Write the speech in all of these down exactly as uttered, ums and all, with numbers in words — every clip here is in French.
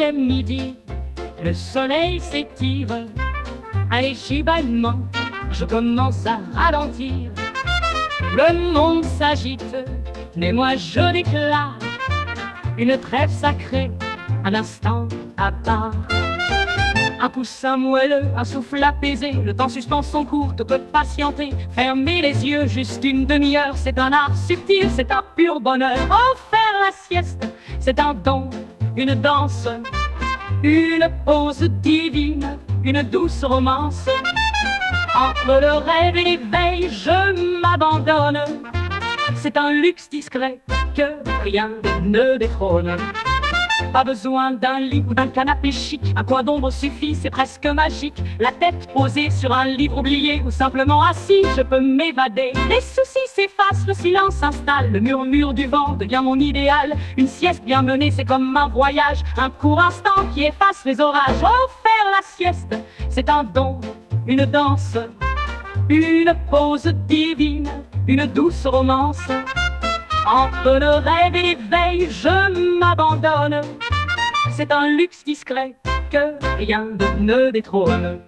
est midi, le soleil s'étire. Allez, chibanement, je commence à ralentir. Le monde s'agite, mais moi je déclare une trêve sacrée, un instant à part. Un coussin moelleux, un souffle apaisé, le temps suspend son cours, te peut patienter. Fermer les yeux juste une demi-heure, c'est un art subtil, c'est un pur bonheur. Oh, faire la sieste, c'est un don, une danse, une pause divine, une douce romance. Entre le rêve et l'éveil, je m'abandonne. C'est un luxe discret que rien ne détrône. Pas besoin d'un lit ou d'un canapé chic, un coin d'ombre suffit, c'est presque magique. La tête posée sur un livre oublié ou simplement assis, je peux m'évader. Les soucis s'effacent, le silence s'installe, le murmure du vent devient mon idéal. Une sieste bien menée, c'est comme un voyage, un court instant qui efface les orages. Oh, faire la sieste, c'est un don, une danse, une pause divine, une douce romance. Entre le rêve et l'éveil, je m'abandonne. C'est un luxe discret que rien ne détrône.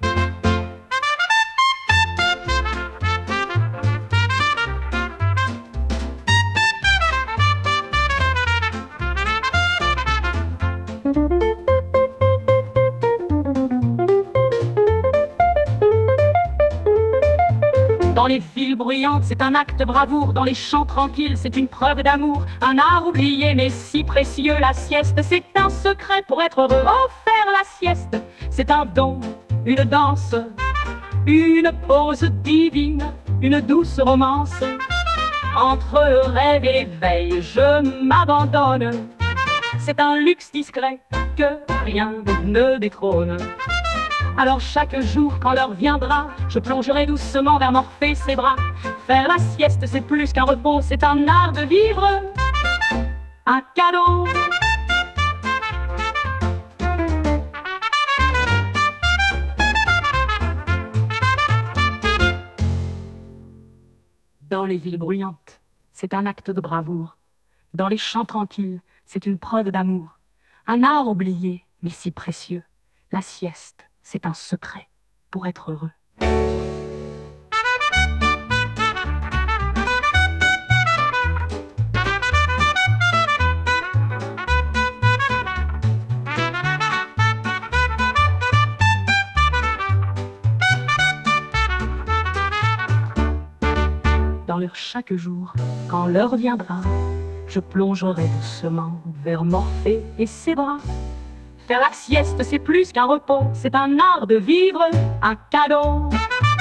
Dans les villes bruyantes, c'est un acte de bravoure. Dans les champs tranquilles, c'est une preuve d'amour. Un art oublié, mais si précieux. La sieste, c'est un secret pour être heureux. Oh, faire la sieste, c'est un don, une danse, une pause divine, une douce romance. Entre le rêve et l'éveil, je m'abandonne. C'est un luxe discret que rien ne détrône. Alors chaque jour, quand l'heure viendra, je plongerai doucement vers Morphée ses bras. Faire la sieste, c'est plus qu'un repos, c'est un art de vivre, un cadeau. Dans les villes bruyantes, c'est un acte de bravoure. Dans les champs tranquilles, c'est une preuve d'amour. Un art oublié, mais si précieux. La sieste, c'est un secret pour être heureux. Dans leur chaque jour, quand l'heure viendra, je plongerai doucement vers Morphée et ses bras. Faire la sieste, c'est plus qu'un repos, c'est un art de vivre, un cadeau.